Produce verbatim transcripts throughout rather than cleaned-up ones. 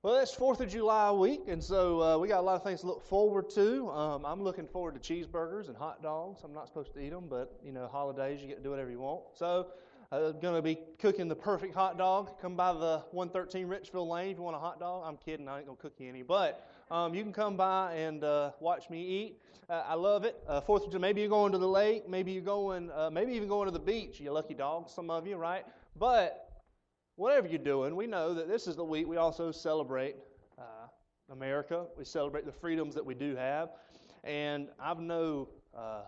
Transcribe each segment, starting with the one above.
Well, it's fourth of July week, and so uh, we got a lot of things to look forward to. Um, I'm looking forward to cheeseburgers and hot dogs. I'm not supposed to eat them, but, you know, holidays, you get to do whatever you want. So I'm going to be cooking the perfect hot dog. Come by the one thirteen Richville Lane if you want a hot dog. I'm kidding. I ain't going to cook you any. But um, you can come by and uh, watch me eat. Uh, I love it. Uh, fourth of July, maybe you're going to the lake. Maybe you're going, uh, maybe even going to the beach. You lucky dogs, some of you, right? But whatever you're doing, we know that this is the week we also celebrate uh, America. We celebrate the freedoms that we do have. And I've no uh,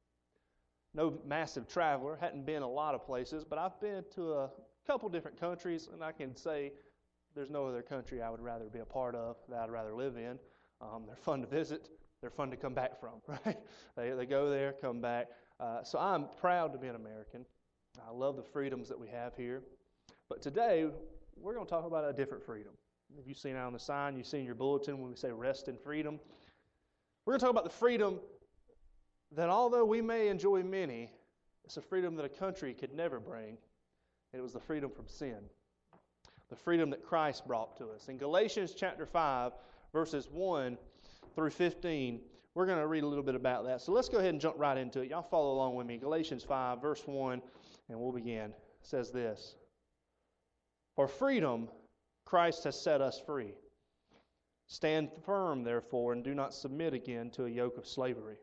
no massive traveler, hadn't been a lot of places, but I've been to a couple different countries, and I can say there's no other country I would rather be a part of, that I'd rather live in. Um, they're fun to visit. They're fun to come back from, right? They, they go there, come back. Uh, so I'm proud to be an American. I love the freedoms that we have here. But today, we're going to talk about a different freedom. If you've seen it on the sign, you've seen your bulletin when we say rest in freedom. We're going to talk about the freedom that although we may enjoy many, it's a freedom that a country could never bring. It was the freedom from sin. The freedom that Christ brought to us. In Galatians chapter five, verses one through fifteen, we're going to read a little bit about that. So let's go ahead and jump right into it. Y'all follow along with me. Galatians five, verse one, and we'll begin. It says this. For freedom, Christ has set us free. Stand firm, therefore, and do not submit again to a yoke of slavery.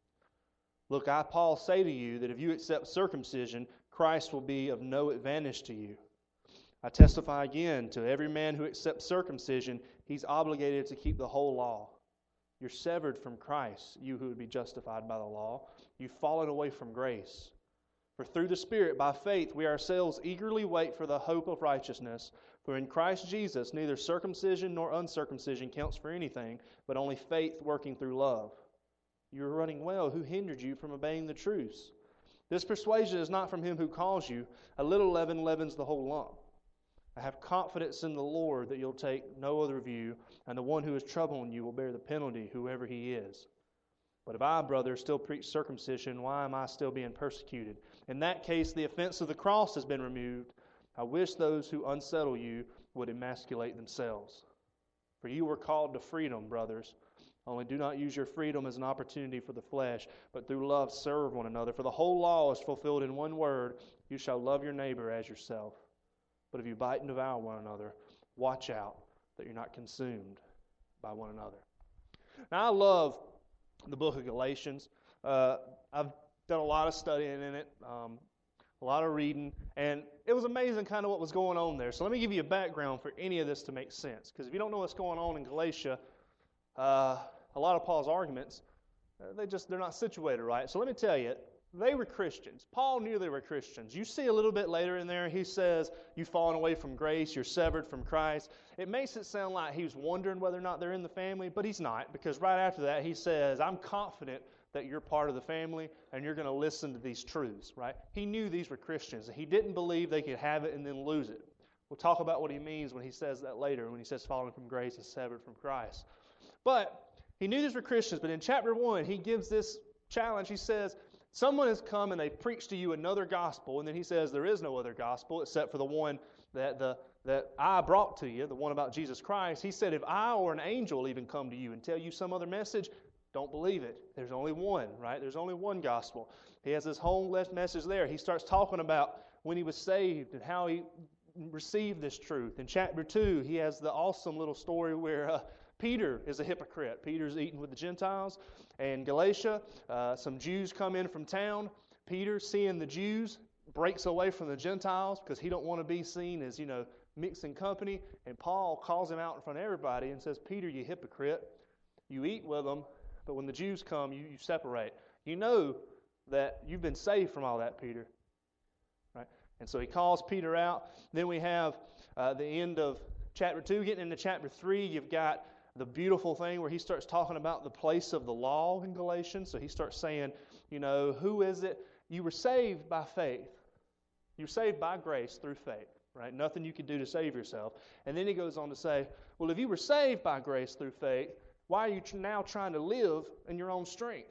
Look, I, Paul, say to you that if you accept circumcision, Christ will be of no advantage to you. I testify again to every man who accepts circumcision, he's obligated to keep the whole law. You're severed from Christ, you who would be justified by the law. You've fallen away from grace. For through the Spirit, by faith, we ourselves eagerly wait for the hope of righteousness. For in Christ Jesus, neither circumcision nor uncircumcision counts for anything, but only faith working through love. You are running well. Who hindered you from obeying the truths? This persuasion is not from him who calls you. A little leaven leavens the whole lump. I have confidence in the Lord that you'll take no other view, and the one who is troubling you will bear the penalty, whoever he is. But if I, brother, still preach circumcision, why am I still being persecuted? In that case, the offense of the cross has been removed. I wish those who unsettle you would emasculate themselves. For you were called to freedom, brothers. Only do not use your freedom as an opportunity for the flesh, but through love serve one another. For the whole law is fulfilled in one word, you shall love your neighbor as yourself. But if you bite and devour one another, watch out that you're not consumed by one another. Now, I love the book of Galatians. Uh, I've done a lot of studying in it, um, a lot of reading, and it was amazing kind of what was going on there. So let me give you a background for any of this to make sense. Because if you don't know what's going on in Galatia, uh, a lot of Paul's arguments, uh, they just, they're not situated right. So let me tell you, they were Christians. Paul knew they were Christians. You see a little bit later in there, he says, you've fallen away from grace, you're severed from Christ. It makes it sound like he was wondering whether or not they're in the family, but he's not, because right after that he says, I'm confident that you're part of the family and you're going to listen to these truths, right? He knew these were Christians. He didn't believe they could have it and then lose it. We'll talk about what he means when he says that later, when he says fallen from grace and severed from Christ. But he knew these were Christians, but in chapter one, he gives this challenge. He says, someone has come and they preach to you another gospel, and then he says there is no other gospel except for the one that the that I brought to you, the one about Jesus Christ. He said, if I or an angel even come to you and tell you some other message, don't believe it. There's only one, right? There's only one gospel. He has this whole message there. He starts talking about when he was saved and how he received this truth. In chapter two, he has the awesome little story where uh, Peter is a hypocrite. Peter's eating with the Gentiles. And Galatia, uh, some Jews come in from town. Peter, seeing the Jews, breaks away from the Gentiles because he don't want to be seen as, you know, mixing company. And Paul calls him out in front of everybody and says, Peter, you hypocrite. You eat with them, but when the Jews come, you, you separate. You know that you've been saved from all that, Peter. Right? And so he calls Peter out. Then we have uh, the end of chapter two. Getting into chapter three, you've got the beautiful thing where he starts talking about the place of the law in Galatians. So he starts saying, you know, who is it? You were saved by faith. You were saved by grace through faith, right? Nothing you could do to save yourself. And then he goes on to say, well, if you were saved by grace through faith, why are you now trying to live in your own strength?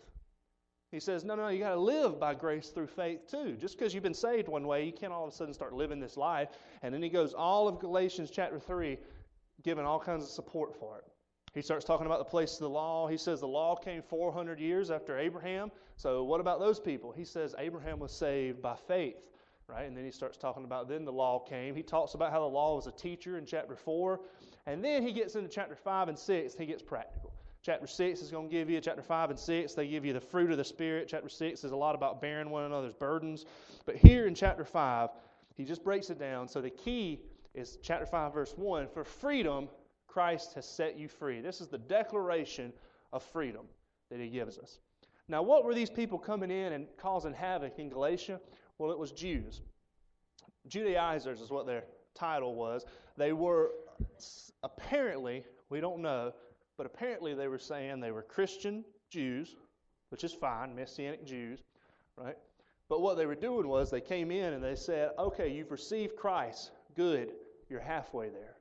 He says, no, no, you got to live by grace through faith too. Just because you've been saved one way, you can't all of a sudden start living this life. And then he goes all of Galatians chapter three giving all kinds of support for it. He starts talking about the place of the law. He says the law came four hundred years after Abraham. So what about those people? He says Abraham was saved by faith, right? And then he starts talking about then the law came. He talks about how the law was a teacher in chapter four. And then he gets into chapter five and six. He gets practical. Chapter six is going to give you, chapter five and six, they give you the fruit of the Spirit. Chapter six is a lot about bearing one another's burdens. But here in chapter five, he just breaks it down. So the key is chapter five, verse one. For freedom, Christ has set you free. This is the declaration of freedom that he gives us. Now, what were these people coming in and causing havoc in Galatia? Well, it was Jews. Judaizers is what their title was. They were apparently, we don't know, but apparently they were saying they were Christian Jews, which is fine, Messianic Jews, right? But what they were doing was they came in and they said, okay, you've received Christ. Good. You're halfway there.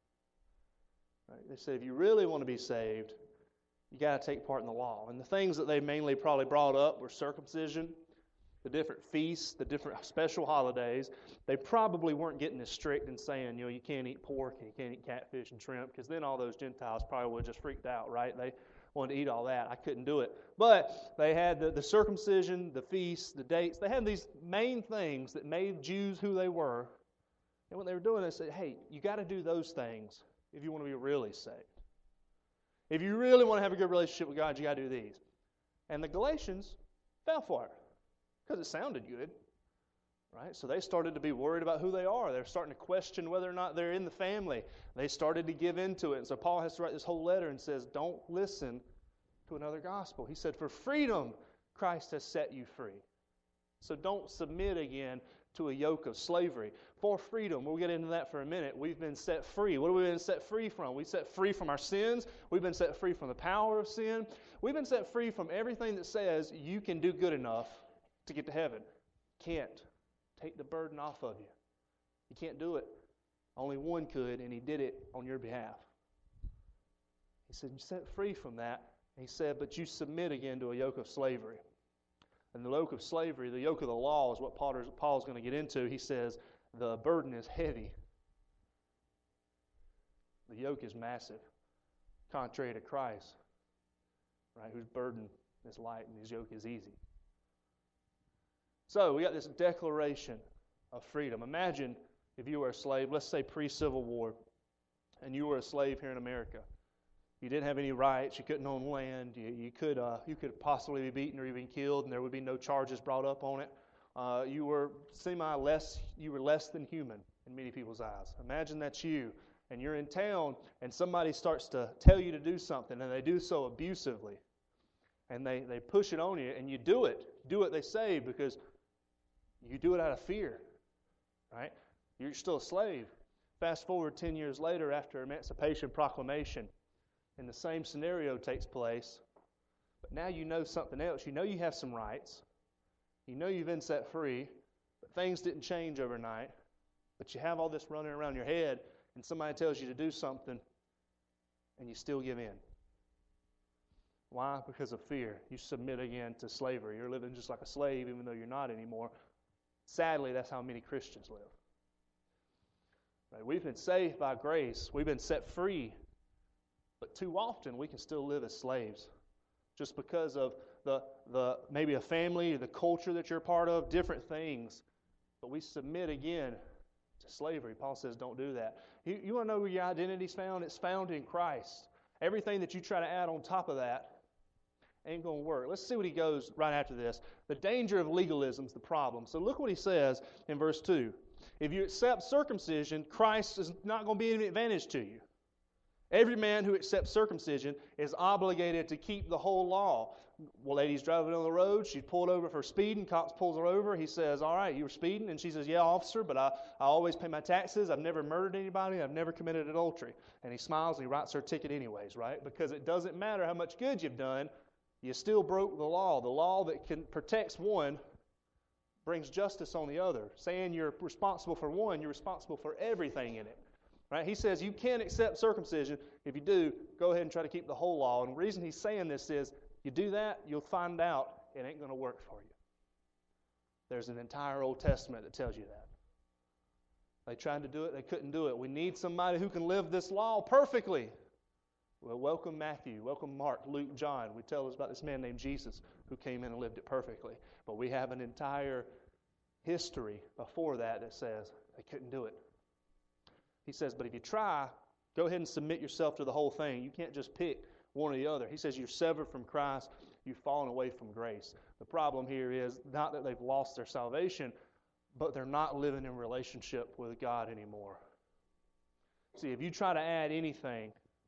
Right? They said, if you really want to be saved, you got to take part in the law. And the things that they mainly probably brought up were circumcision, the different feasts, the different special holidays. They probably weren't getting as strict and saying, you know, you can't eat pork and you can't eat catfish and shrimp, because then all those Gentiles probably would have just freaked out, right? They wanted to eat all that. I couldn't do it. But they had the, the circumcision, the feasts, the dates. They had these main things that made Jews who they were. And what they were doing, they said, hey, you got to do those things if you want to be really saved. If you really want to have a good relationship with God, you got to do these. And the Galatians fell for it because it sounded good, right? So they started to be worried about who they are. They're starting to question whether or not they're in the family. They started to give into it. And so Paul has to write this whole letter and says, don't listen to another gospel. He said, for freedom, Christ has set you free. So don't submit again to a yoke of slavery. For freedom, we'll get into that for a minute. We've been set free. What have we been set free from? We've set free from our sins. We've been set free from the power of sin. We've been set free from everything that says you can do good enough to get to heaven. Can't. Take the burden off of you. You can't do it. Only one could, and he did it on your behalf. He said, you're set free from that. He said, but you submit again to a yoke of slavery. And the yoke of slavery, the yoke of the law, is what Paul's going to get into. He says, the burden is heavy. The yoke is massive, contrary to Christ, right? Whose burden is light and his yoke is easy. So we got this declaration of freedom. Imagine if you were a slave, let's say pre-Civil War, and you were a slave here in America. You didn't have any rights. You couldn't own land. You, you could uh, you could possibly be beaten or even killed, and there would be no charges brought up on it. Uh, you were semi less. You were less than human in many people's eyes. Imagine that's you, and you're in town, and somebody starts to tell you to do something, and they do so abusively, and they they push it on you, and you do it. Do what they say because you do it out of fear, right? You're still a slave. Fast forward ten years later, after Emancipation Proclamation. And the same scenario takes place, but now you know something else. You know you have some rights. You know you've been set free, but things didn't change overnight. But you have all this running around your head, and somebody tells you to do something, and you still give in. Why? Because of fear. You submit again to slavery. You're living just like a slave, even though you're not anymore. Sadly, that's how many Christians live. Right? We've been saved by grace. We've been set free. But too often we can still live as slaves just because of the, the maybe a family, the culture that you're part of, different things. But we submit again to slavery. Paul says don't do that. You, you want to know where your identity is found? It's found in Christ. Everything that you try to add on top of that ain't going to work. Let's see what he goes right after this. The danger of legalism is the problem. So look what he says in verse two. If you accept circumcision, Christ is not going to be any advantage to you. Every man who accepts circumcision is obligated to keep the whole law. Well, lady's driving on the road. She's pulled over for speeding. Cops pulls her over. He says, all right, you were speeding. And she says, yeah, officer, but I, I always pay my taxes. I've never murdered anybody. I've never committed adultery. And he smiles and he writes her a ticket anyways, right? Because it doesn't matter how much good you've done. You still broke the law. The law that can protects one brings justice on the other. Saying you're responsible for one, you're responsible for everything in it. Right? He says you can't accept circumcision. If you do, go ahead and try to keep the whole law. And the reason he's saying this is, you do that, you'll find out it ain't going to work for you. There's an entire Old Testament that tells you that. They tried to do it. They couldn't do it. We need somebody who can live this law perfectly. Well, welcome Matthew. Welcome Mark, Luke, John. We tell us about this man named Jesus who came in and lived it perfectly. But we have an entire history before that that says they couldn't do it. He says, but if you try, go ahead and submit yourself to the whole thing. You can't just pick one or the other. He says you're severed from Christ. You've fallen away from grace. The problem here is not that they've lost their salvation, but they're not living in relationship with God anymore. See, if you try to add anything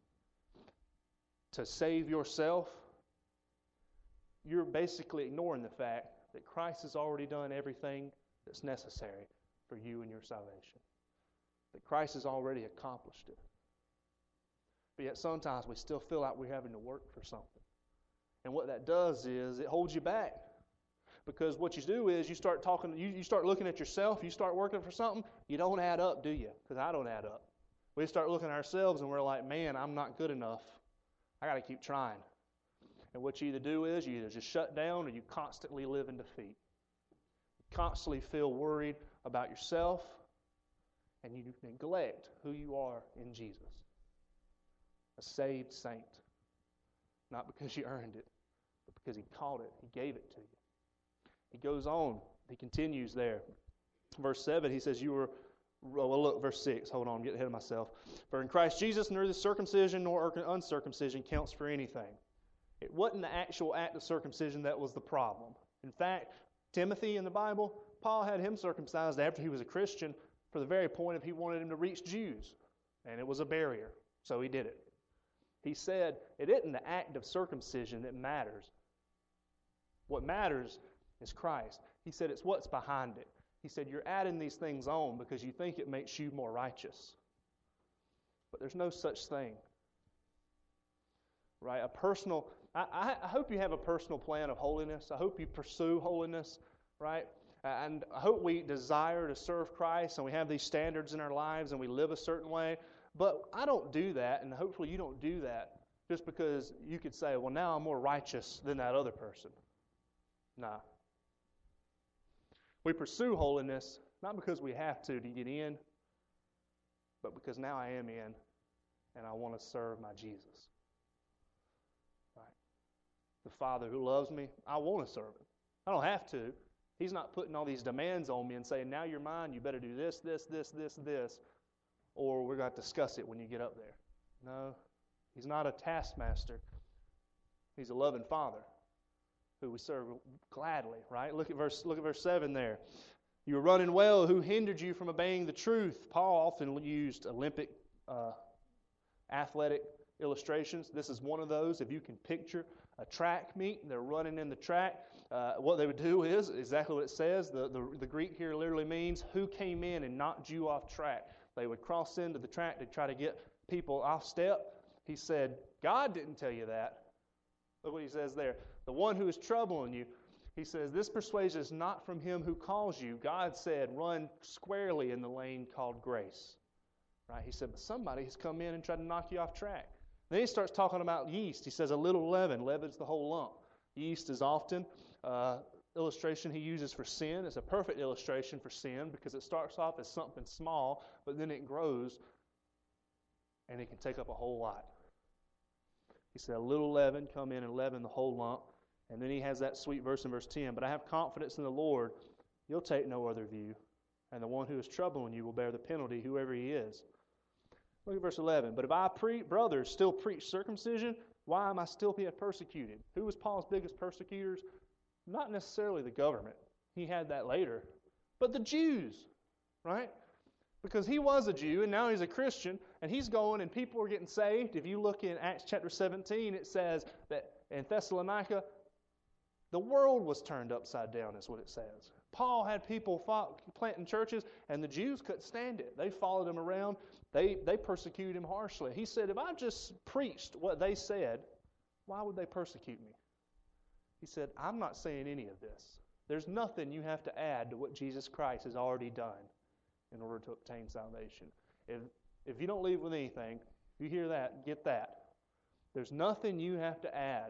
to save yourself, you're basically ignoring the fact that Christ has already done everything that's necessary for you and your salvation. That Christ has already accomplished it. But yet sometimes we still feel like we're having to work for something. And what that does is it holds you back. Because what you do is you start talking, you, you start looking at yourself, you start working for something, you don't add up, do you? Because I don't add up. We start looking at ourselves and we're like, man, I'm not good enough. I got to keep trying. And what you either do is you either just shut down or you constantly live in defeat. You constantly feel worried about yourself and you neglect who you are in Jesus. A saved saint. Not because you earned it, but because He called it. He gave it to you. He goes on. He continues there. Verse seven, he says, you were, well, look, verse six. Hold on, I'm getting ahead of myself. For in Christ Jesus, neither circumcision nor uncircumcision counts for anything. It wasn't the actual act of circumcision that was the problem. In fact, Timothy in the Bible, Paul had him circumcised after he was a Christian for the very point of he wanted him to reach Jews. And it was a barrier, so he did it. He said, it isn't the act of circumcision that matters. What matters is Christ. He said it's what's behind it. He said you're adding these things on because you think it makes you more righteous. But there's no such thing. Right? A personal, I, I hope you have a personal plan of holiness. I hope you pursue holiness, right? And I hope we desire to serve Christ and we have these standards in our lives and we live a certain way. But I don't do that, and hopefully you don't do that just because you could say, well, now I'm more righteous than that other person. Nah. We pursue holiness not because we have to to get in, but because now I am in and I want to serve my Jesus. Right? The Father who loves me, I want to serve Him. I don't have to. He's not putting all these demands on me and saying, now you're mine, you better do this, this, this, this, this, or we're going to discuss it when you get up there. No, He's not a taskmaster. He's a loving Father who we serve gladly, right? Look at verse look at verse seven there. You were running well. Who hindered you from obeying the truth? Paul often used Olympic uh, athletic illustrations. This is one of those. If you can picture a track meet, they're running in the track. Uh, what they would do is exactly what it says. The, the, the Greek here literally means who came in and knocked you off track. They would cross into the track to try to get people off step. He said, God didn't tell you that. Look what he says there. The one who is troubling you, he says, this persuasion is not from him who calls you. God said, run squarely in the lane called grace. Right? He said, but somebody has come in and tried to knock you off track. Then he starts talking about yeast. He says, a little leaven. Leaven's the whole lump. Yeast is often uh, illustration he uses for sin. It's a perfect illustration for sin because it starts off as something small, but then it grows and it can take up a whole lot. He said, a little leaven, come in and leaven the whole lump. And then he has that sweet verse in verse ten. But I have confidence in the Lord, you'll take no other view. And the one who is troubling you will bear the penalty, whoever he is. Look at verse eleven. But if I, pre- brothers, still preach circumcision, why am I still being persecuted? Who was Paul's biggest persecutors? Not necessarily the government. He had that later. But the Jews, right? Because he was a Jew and now he's a Christian and he's going and people are getting saved. If you look in Acts chapter seventeen, it says that in Thessalonica, the world was turned upside down, is what it says. Paul had people fought, planting churches and the Jews couldn't stand it. They followed him around. They, they persecuted him harshly. He said, if I just preached what they said, why would they persecute me? He said, I'm not saying any of this. There's nothing you have to add to what Jesus Christ has already done in order to obtain salvation. If, if you don't leave with anything, if you hear that, get that. There's nothing you have to add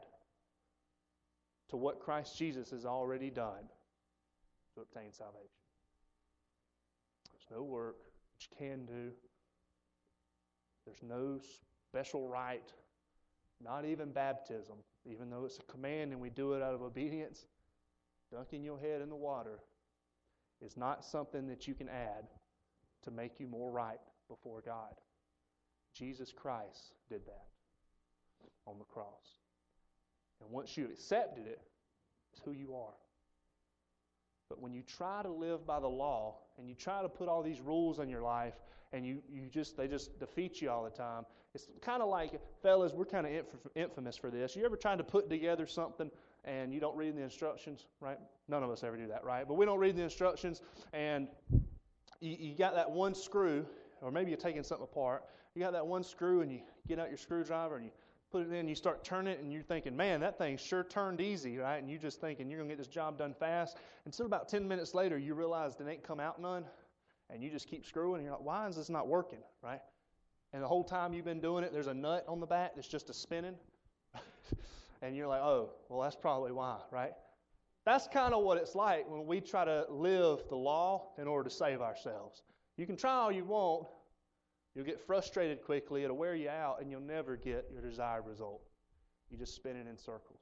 to what Christ Jesus has already done to obtain salvation. There's no work, what you can do. There's no special rite, not even baptism, even though it's a command and we do it out of obedience. Dunking your head in the water is not something that you can add to make you more right before God. Jesus Christ did that on the cross. And once you accepted it, it's who you are. But when you try to live by the law and you try to put all these rules in your life and you, you just they just defeat you all the time, it's kind of like, fellas, we're kind of inf- infamous for this. You ever tried to put together something and you don't read the instructions, right? None of us ever do that, right? But we don't read the instructions, and you, you got that one screw, or maybe you're taking something apart. You got that one screw and you get out your screwdriver and you put it in, you start turning it, and you're thinking, man, that thing sure turned easy, right? And you're just thinking you're going to get this job done fast. Until about ten minutes later, you realize it ain't come out none, and you just keep screwing, and you're like, why is this not working, right? And the whole time you've been doing it, there's a nut on the back that's just a spinning. And you're like, oh, well, that's probably why, right? That's kind of what it's like when we try to live the law in order to save ourselves. You can try all you want. You'll get frustrated quickly. It'll wear you out, and you'll never get your desired result. You just spin it in circles.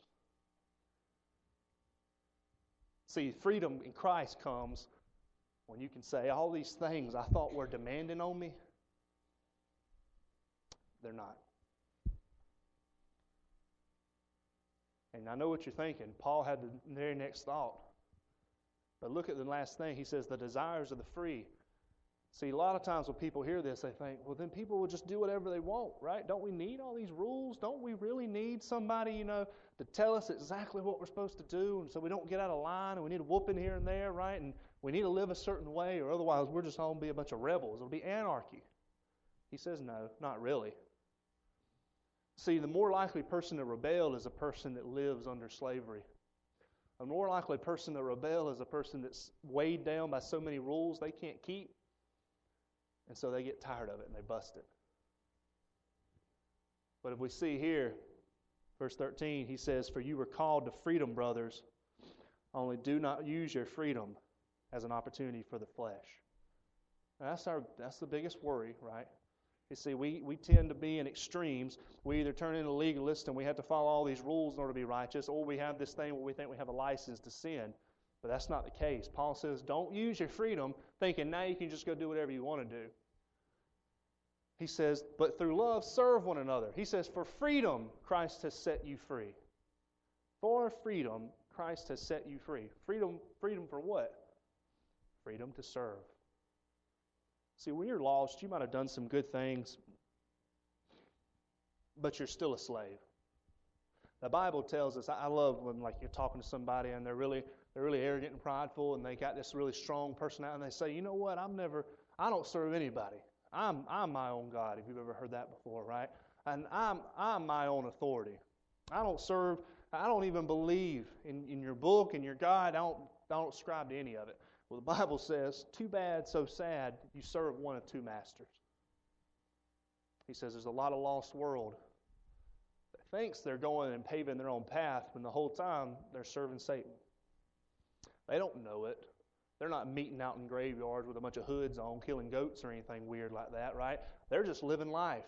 See, freedom in Christ comes when you can say, all these things I thought were demanding on me, they're not. And I know what you're thinking. Paul had the very next thought. But look at the last thing. He says, the desires of the free. See, a lot of times when people hear this, they think, well, then people will just do whatever they want, right? Don't we need all these rules? Don't we really need somebody, you know, to tell us exactly what we're supposed to do, and so we don't get out of line, and we need a whooping here and there, right? And we need to live a certain way, or otherwise we're just all going to be a bunch of rebels. It'll be anarchy. He says, no, not really. See, the more likely person to rebel is a person that lives under slavery. A more likely person to rebel is a person that's weighed down by so many rules they can't keep, and so they get tired of it and they bust it. But if we see here, verse thirteen, he says, for you were called to freedom, brothers, only do not use your freedom as an opportunity for the flesh. Now that's our that's the biggest worry, right? You see, we, we tend to be in extremes. We either turn into legalists and we have to follow all these rules in order to be righteous, or we have this thing where we think we have a license to sin. But that's not the case. Paul says, don't use your freedom thinking now you can just go do whatever you want to do. He says, but through love serve one another. He says, for freedom Christ has set you free. For freedom Christ has set you free. Freedom, freedom for what? Freedom to serve. See, when you're lost, you might have done some good things, but you're still a slave. The Bible tells us, I love when like you're talking to somebody and they're really they're really arrogant and prideful, and they got this really strong personality, and they say, you know what, I'm never, I don't serve anybody. I'm I'm my own God, if you've ever heard that before, right? And I'm I'm my own authority. I don't serve, I don't even believe in, in your book and your God. I don't, I don't subscribe to any of it. Well, the Bible says, too bad, so sad, you serve one of two masters. He says there's a lot of lost world that thinks they're going and paving their own path when the whole time they're serving Satan. They don't know it. They're not meeting out in graveyards with a bunch of hoods on, killing goats or anything weird like that, right? They're just living life.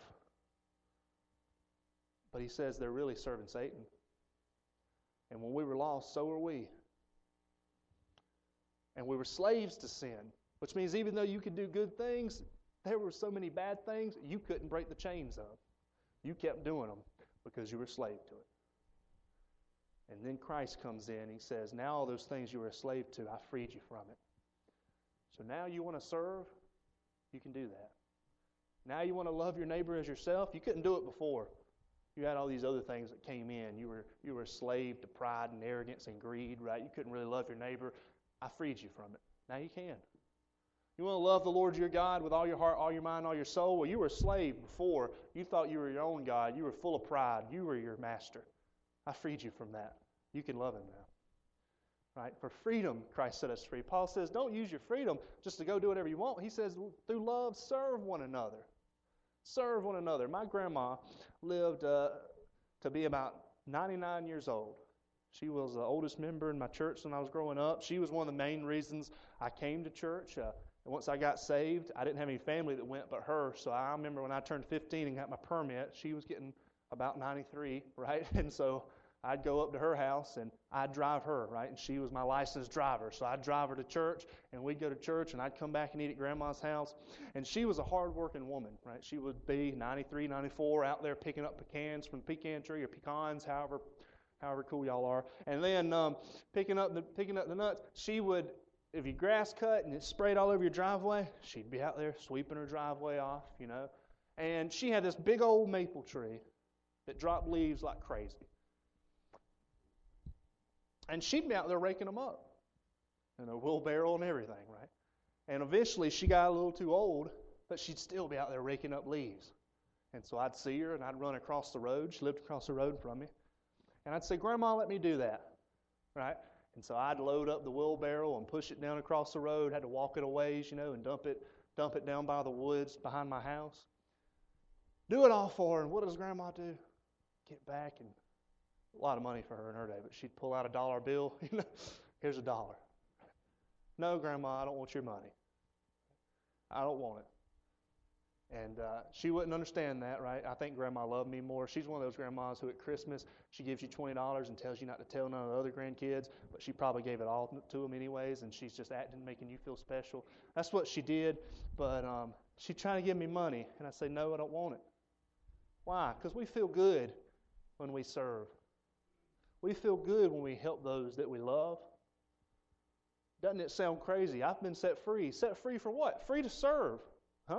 But he says they're really serving Satan. And when we were lost, so were we. And we were slaves to sin, which means even though you could do good things, there were so many bad things you couldn't break the chains of. You kept doing them because you were a slave to it. And then Christ comes in. He says, now all those things you were a slave to, I freed you from it. So now you want to serve, you can do that. Now you want to love your neighbor as yourself, you couldn't do it before. You had all these other things that came in. You were you were a slave to pride and arrogance and greed, right? You couldn't really love your neighbor. I freed you from it. Now you can. You want to love the Lord your God with all your heart, all your mind, all your soul? Well, you were a slave before. You thought you were your own God. You were full of pride. You were your master. I freed you from that. You can love Him now. Right? For freedom, Christ set us free. Paul says, don't use your freedom just to go do whatever you want. He says, through love, serve one another. Serve one another. My grandma lived uh, to be about ninety-nine years old. She was the oldest member in my church when I was growing up. She was one of the main reasons I came to church. Uh, And once I got saved, I didn't have any family that went but her. So I remember when I turned fifteen and got my permit, she was getting about ninety-three, right? And so I'd go up to her house and I'd drive her, right? And she was my licensed driver. So I'd drive her to church and we'd go to church and I'd come back and eat at Grandma's house. And she was a hard-working woman, right? She would be ninety-three, ninety-four out there picking up pecans from the pecan tree or pecans, however however cool y'all are. And then um, picking up the picking up the nuts, she would, if you grass cut and it sprayed all over your driveway, she'd be out there sweeping her driveway off, you know. And she had this big old maple tree that dropped leaves like crazy. And she'd be out there raking them up in a wheelbarrow and everything, right? And eventually she got a little too old, but she'd still be out there raking up leaves. And so I'd see her and I'd run across the road. She lived across the road from me. And I'd say, Grandma, let me do that, right? And so I'd load up the wheelbarrow and push it down across the road, had to walk it a ways, you know, and dump it, dump it down by the woods behind my house. Do it all for her. And what does Grandma do? Get back and a lot of money for her in her day, but she'd pull out a dollar bill. You know, here's a dollar. No, Grandma, I don't want your money. I don't want it. And uh, she wouldn't understand that, right? I think Grandma loved me more. She's one of those grandmas who at Christmas, she gives you twenty dollars and tells you not to tell none of the other grandkids, but she probably gave it all to them anyways, and she's just acting, making you feel special. That's what she did, but um, she's trying to give me money, and I say, no, I don't want it. Why? Because we feel good when we serve. We feel good when we help those that we love. Doesn't it sound crazy? I've been set free. Set free for what? Free to serve. Huh?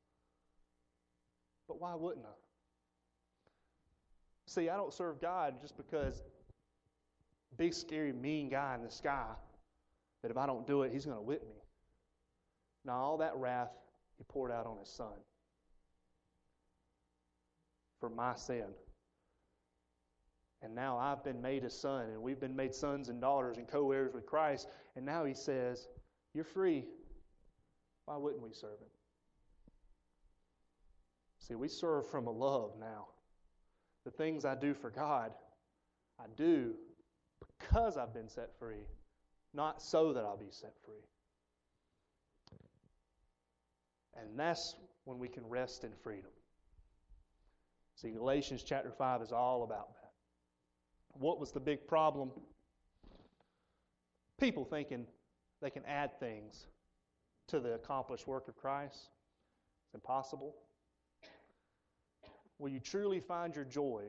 But why wouldn't I? See, I don't serve God just because big, scary, mean guy in the sky that if I don't do it, he's going to whip me. Now, all that wrath he poured out on his son for my sin. And now I've been made a son, and we've been made sons and daughters and co-heirs with Christ. And now he says, you're free. Why wouldn't we serve him? See, we serve from a love now. The things I do for God, I do because I've been set free, not so that I'll be set free. And that's when we can rest in freedom. See, Galatians chapter five is all about that. What was the big problem? People thinking they can add things to the accomplished work of Christ. It's impossible. Will you truly find your joy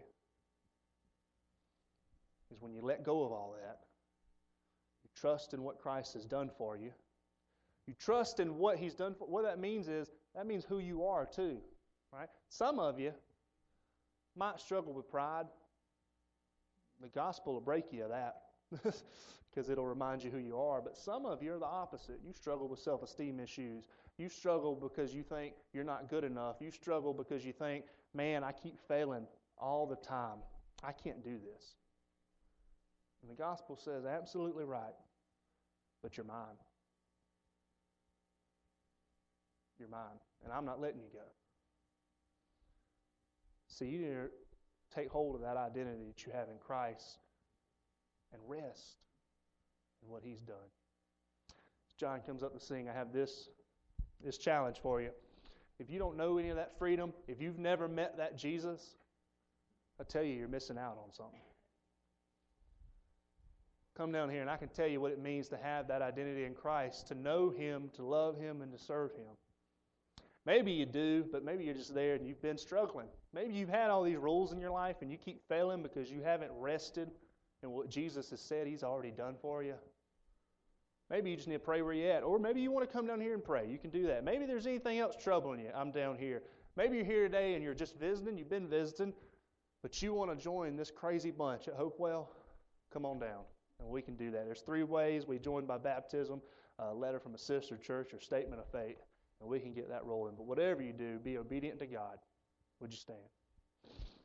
is when you let go of all that. You trust in what Christ has done for you. You trust in what He's done for. What that means is, that means who you are too, right? Some of you might struggle with pride. The gospel will break you of that because it'll remind you who you are. But some of you are the opposite. You struggle with self-esteem issues. You struggle because you think you're not good enough. You struggle because you think, man, I keep failing all the time. I can't do this. And the gospel says, absolutely right, but you're mine. You're mine, and I'm not letting you go. See, you need to take hold of that identity that you have in Christ and rest in what He's done. As John comes up to sing, I have this, this challenge for you. If you don't know any of that freedom, if you've never met that Jesus, I tell you, you're missing out on something. Come down here and I can tell you what it means to have that identity in Christ, to know Him, to love Him, and to serve Him. Maybe you do, but maybe you're just there and you've been struggling. Maybe you've had all these rules in your life and you keep failing because you haven't rested in what Jesus has said He's already done for you. Maybe you just need to pray where you're at. Or maybe you want to come down here and pray. You can do that. Maybe there's anything else troubling you. I'm down here. Maybe you're here today and you're just visiting. You've been visiting, but you want to join this crazy bunch at Hopewell. Come on down, and we can do that. There's three ways. We join by baptism, a letter from a sister church, or statement of faith. And we can get that rolling. But whatever you do, be obedient to God. Would you stand?